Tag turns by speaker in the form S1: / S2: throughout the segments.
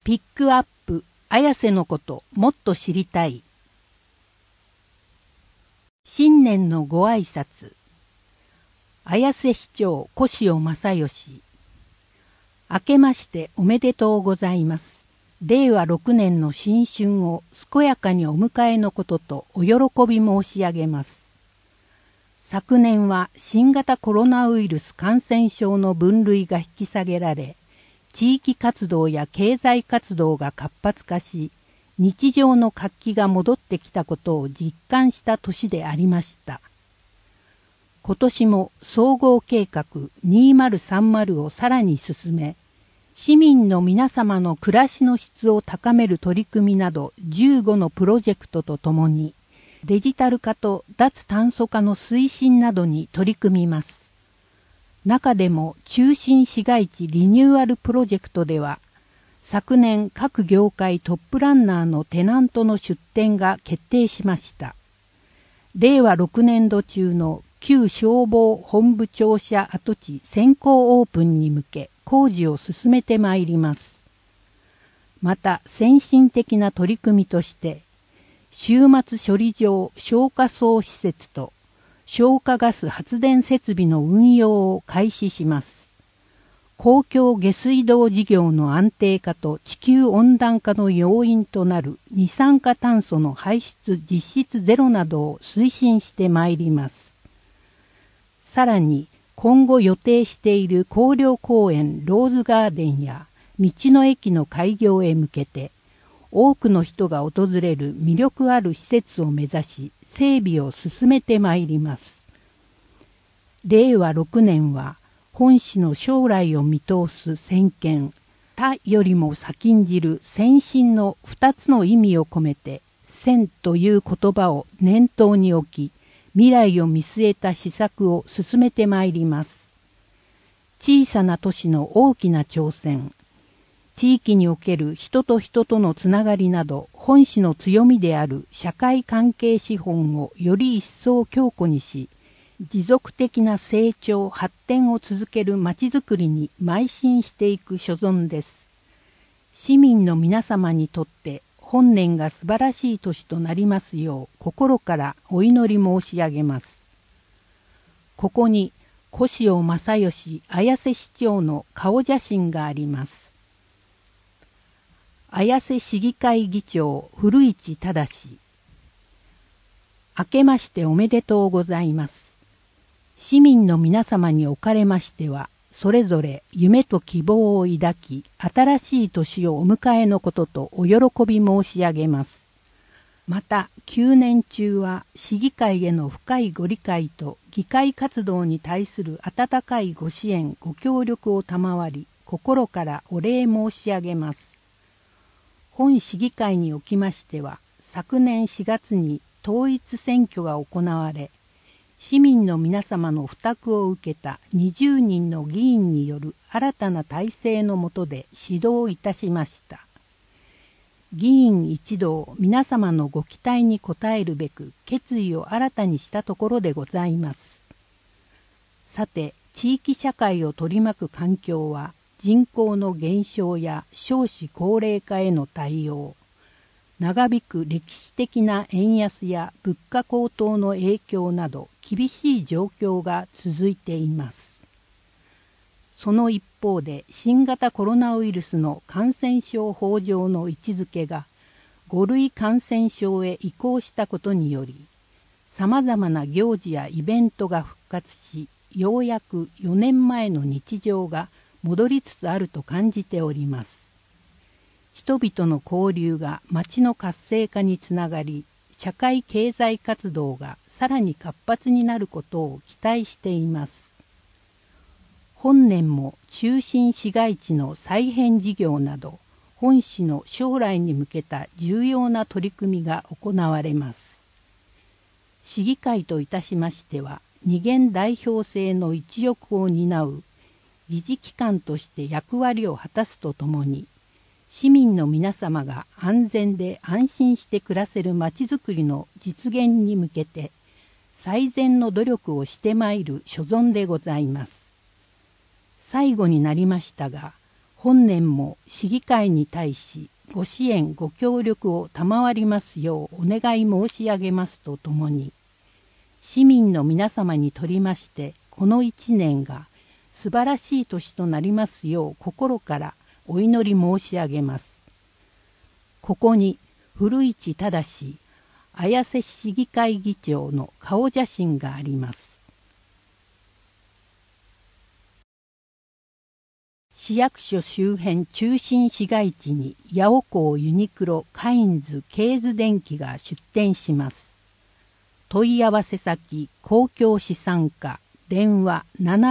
S1: ピックアップ綾瀬のこともっと知りたい。新年のご挨拶。綾瀬市長越尾正義。明けましておめでとうございます。令和6年の新春を健やかにお迎えのこととお喜び申し上げます。昨年は新型コロナウイルス感染症の分類が引き下げられ、地域活動や経済活動が活発化し、日常の活気が戻ってきたことを実感した年でありました。今年も総合計画2030をさらに進め、市民の皆様の暮らしの質を高める取り組みなど15のプロジェクトとともに、デジタル化と脱炭素化の推進などに取り組みます。中でも中心市街地リニューアルプロジェクトでは、昨年各業界トップランナーのテナントの出店が決定しました。令和6年度中の旧消防本部庁舎跡地先行オープンに向け工事を進めてまいります。また先進的な取り組みとして、終末処理場消火槽施設と消火ガス発電設備の運用を開始します。公共下水道事業の安定化と地球温暖化の要因となる二酸化炭素の排出実質ゼロなどを推進してまいります。さらに今後予定している広陵公園ローズガーデンや道の駅の開業へ向けて、多くの人が訪れる魅力ある施設を目指し整備を進めてまいります。令和6年は本市の将来を見通す先見、他よりも先んじる先進の2つの意味を込めて、先という言葉を念頭に置き、未来を見据えた施策を進めてまいります。小さな都市の大きな挑戦、地域における人と人とのつながりなど、本市の強みである社会関係資本をより一層強固にし、持続的な成長・発展を続けるまちづくりに邁進していく所存です。市民の皆様にとって本年が素晴らしい年となりますよう心からお祈り申し上げます。ここに越尾正義綾瀬市長の顔写真があります。綾瀬市議会議長古市忠。明けましておめでとうございます。市民の皆様におかれましては、それぞれ夢と希望を抱き、新しい年をお迎えのこととお喜び申し上げます。また、9年中は市議会への深いご理解と議会活動に対する温かいご支援、ご協力を賜り、心からお礼申し上げます。本市議会におきましては、昨年4月に統一選挙が行われ、市民の皆様の負託を受けた20人の議員による新たな体制の下で指導いたしました。議員一同皆様のご期待に応えるべく決意を新たにしたところでございます。さて、地域社会を取り巻く環境は人口の減少や少子高齢化への対応、長引く歴史的な円安や物価高騰の影響など厳しい状況が続いています。その一方で新型コロナウイルスの感染症法上の位置づけが5類感染症へ移行したことにより、さまざまな行事やイベントが復活し、ようやく4年前の日常が戻りつつあると感じております。人々の交流が町の活性化につながり、社会経済活動がさらに活発になることを期待しています。本年も中心市街地の再編事業など、本市の将来に向けた重要な取り組みが行われます。市議会といたしましては、二元代表制の一翼を担う議事機関として役割を果たすとともに、市民の皆様が安全で安心して暮らせるまちづくりの実現に向けて最善の努力をしてまいる所存でございます。最後になりましたが、 本年も市議会に対しご支援ご協力を賜りますようお願い申し上げますとともに、市民の皆様にとりましてこの一年が素晴らしい年となりますよう心からお祈り申し上げます。ここに古市正綾瀬市市議会議長の顔写真があります。市役所周辺中心市街地に八尾港ユニクロカインズケーズ電機が出店します。問い合わせ先公共資産課電話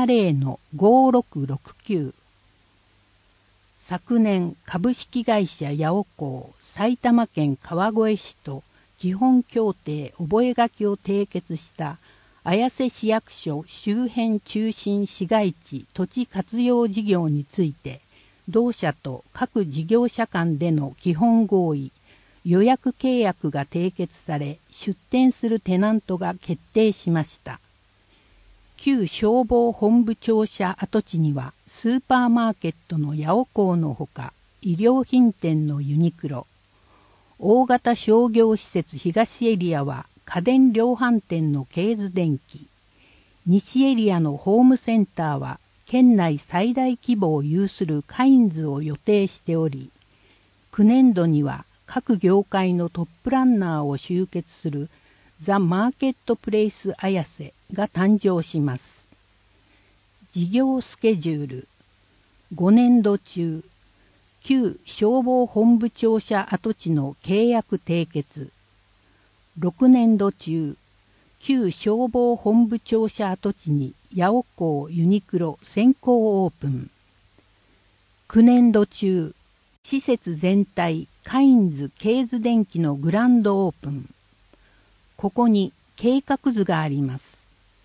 S1: 70-5669。昨年株式会社八尾港埼玉県川越市と基本協定覚書を締結した綾瀬市役所周辺中心市街地土地活用事業について同社と各事業者間での基本合意予約契約が締結され出店するテナントが決定しました。旧消防本部庁舎跡地にはスーパーマーケットの八尾港のほか衣料品店のユニクロ、大型商業施設東エリアは家電量販店のケーズ電機、西エリアのホームセンターは県内最大規模を有するカインズを予定しており、9年度には各業界のトップランナーを集結するザ・マーケットプレイス綾瀬が誕生します。事業スケジュール。5年度中、旧消防本部庁舎跡地の契約締結。6年度中、旧消防本部庁舎跡地に八尾港ユニクロ先行オープン。9年度中、施設全体カインズケーズ電機のグランドオープン。ここに計画図があります。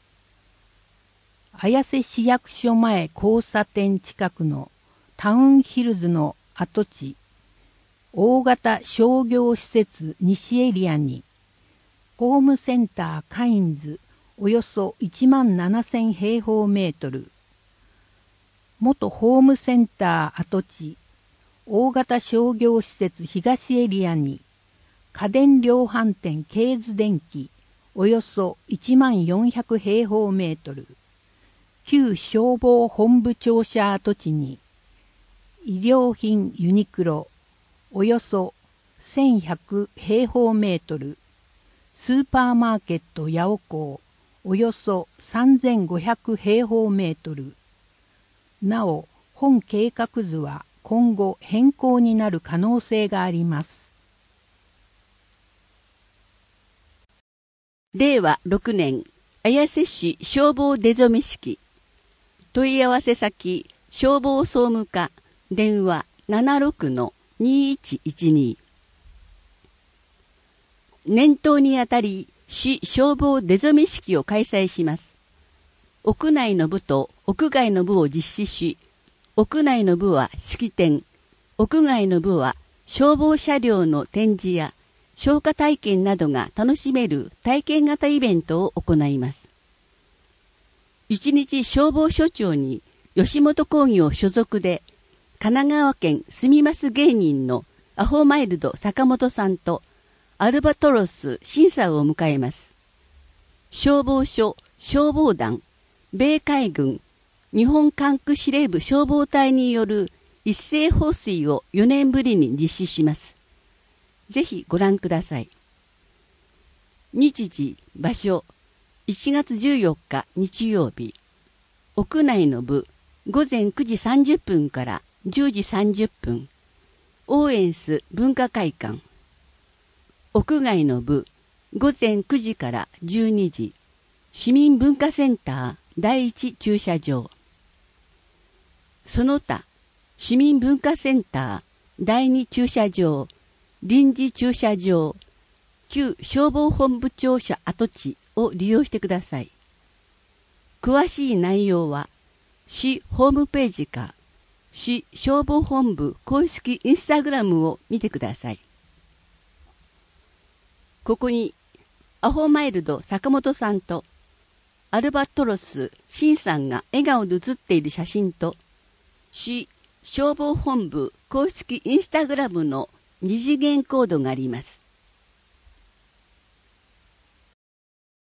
S1: 綾瀬市役所前交差点近くのタウンヒルズの跡地、大型商業施設西エリアに、ホームセンターカインズおよそ17,000平方メートル、元ホームセンター跡地、大型商業施設東エリアに、家電量販店ケーズ電機およそ14,000平方メートル、旧消防本部庁舎跡地に、衣料品ユニクロおよそ1,100平方メートル、スーパーマーケット八尾港およそ3,500平方メートル。なお、本計画図は今後変更になる可能性があります。
S2: 令和6年綾瀬市消防出初式。問い合わせ先消防総務課電話 76-2112。年頭にあたり市消防出初式を開催します。屋内の部と屋外の部を実施し、屋内の部は式典、屋外の部は消防車両の展示や消火体験などが楽しめる体験型イベントを行います。一日消防署長に吉本興業所属で神奈川県住みます芸人のアホマイルド坂本さんとアルバトロス審査を迎えます。消防署、消防団、米海軍、日本管区司令部消防隊による一斉放水を4年ぶりに実施します。ぜひご覧ください。日時、場所、1月14日日曜日。屋内の部、午前9時30分から10時30分。オーエンス文化会館。屋外の部、午前9時から12時。市民文化センター第一駐車場。その他、市民文化センター第二駐車場、臨時駐車場、旧消防本部庁舎跡地を利用してください。詳しい内容は、市ホームページか、市消防本部公式インスタグラムを見てください。ここに、アホマイルド坂本さんと、アルバトロスシンさんが笑顔で写っている写真と、市消防本部公式インスタグラムの二次元コードがあります。